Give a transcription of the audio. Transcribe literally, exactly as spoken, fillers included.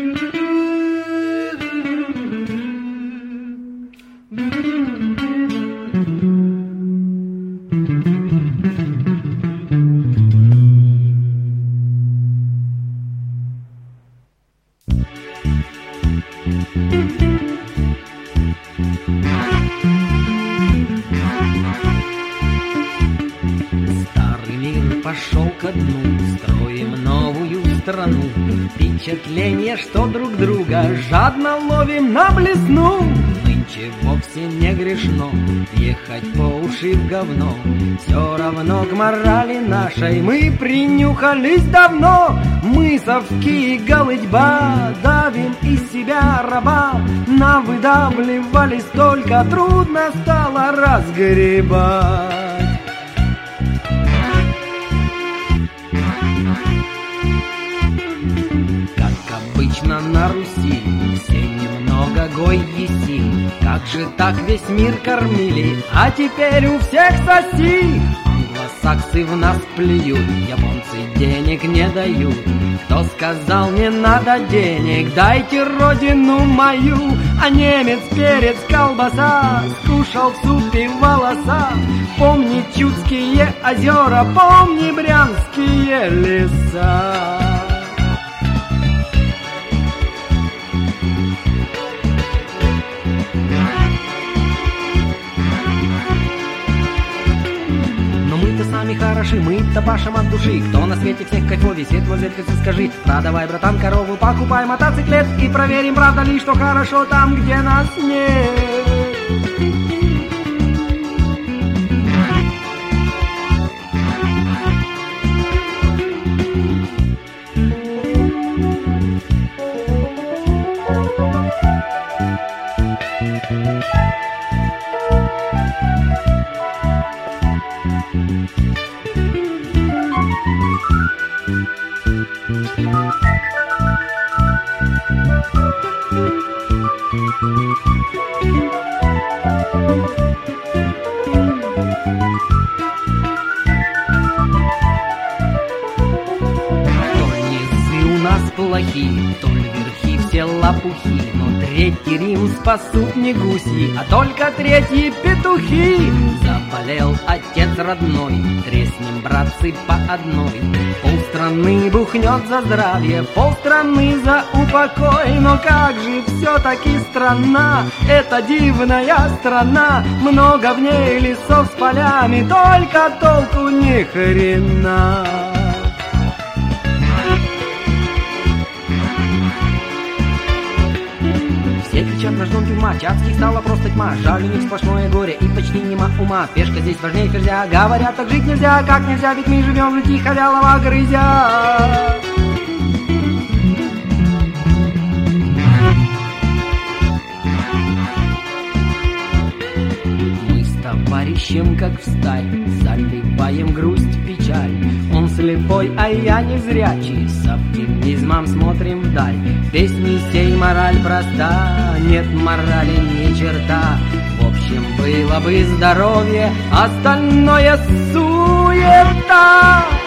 Пошел ко дну, строим новую страну. Впечатление, что друг друга жадно ловим на блесну. Нынче вовсе не грешно ехать по уши в говно. Все равно к морали нашей мы принюхались давно. Мы совки и голытьба давим из себя раба. Навыдавливали столько, трудно стало разгребать. Обычно на Руси все немного гой еси. Как же так весь мир кормили, а теперь у всех соси. Англосаксы в нас плюют, японцы денег не дают. Кто сказал не надо денег, дайте родину мою. А немец перец колбаса скушал в супе волоса. Помни Чудские озера, помни брянские леса. Сами хороши, мы-то пашем от души. Кто на свете всех кайфовей, светло зеркальце скажи. Продавай, братан, корову, покупай мотоциклет и проверим, правда ли, что хорошо там, где нас нет. Плохи, то ли верхи все лопухи, но третий Рим спасут не гуси, а только третьи петухи. Заболел отец родной, треснем, братцы, по одной. Полстраны бухнет за здравие, полстраны за упокой. Но как же все-таки страна, это дивная страна. Много в ней лесов с полями, только толку ни хрена. Все кричат, рожден тюрьма, чатских стала просто тьма. Жаль, у них сплошное горе и почти нема ума. Пешка здесь важнее ферзя, говорят, так жить нельзя. Как нельзя, ведь мы живем же тихо, вялого грызя. Мы с товарищем, как встать, заливаем грусть, печаль. Он слепой, а я незрячий, с оптимизмом смотрим вдаль. Песни сей мораль проста, нет морали ни черта. В общем, было бы здоровье, остальное суета.